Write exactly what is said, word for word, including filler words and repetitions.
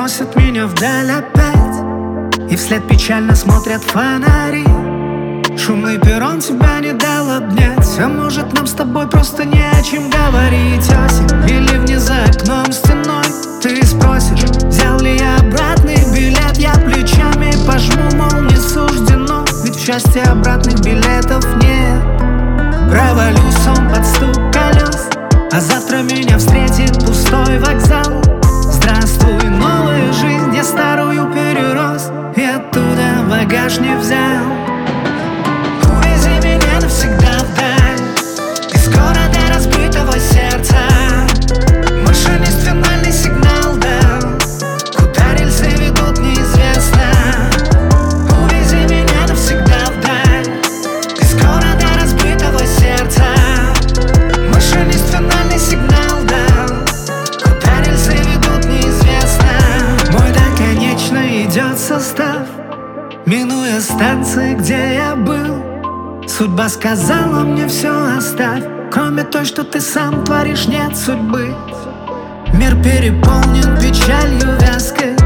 уносит меня вдаль опять, и вслед печально смотрят фонари. Шумный перрон тебя не дал обнять, а может нам с тобой просто не о чем говорить. Осень и ливни за окном стеной. Ты спросишь, взял ли я обратный билет. Я плечами пожму, мол, не суждено, ведь в счастье обратных билетов нет. Провалюсь сон под стук колес, а завтра меня встретит пустой вокзал. Здравствуй, новая жизнь, я старую перерос и оттуда багаж не взял. Увези меня навсегда вдаль из города разбитого сердца. Машинист финальный сигнал дал, куда рельсы ведут неизвестно. Увези меня навсегда вдаль из города разбитого сердца. Машинист финальный сигнал дал, куда рельсы ведут неизвестно. Мой доконечно идет состав, минуя станции, где я был. Судьба сказала мне: все оставь, кроме той, что ты сам творишь, нет судьбы. Мир переполнен печалью вязкой,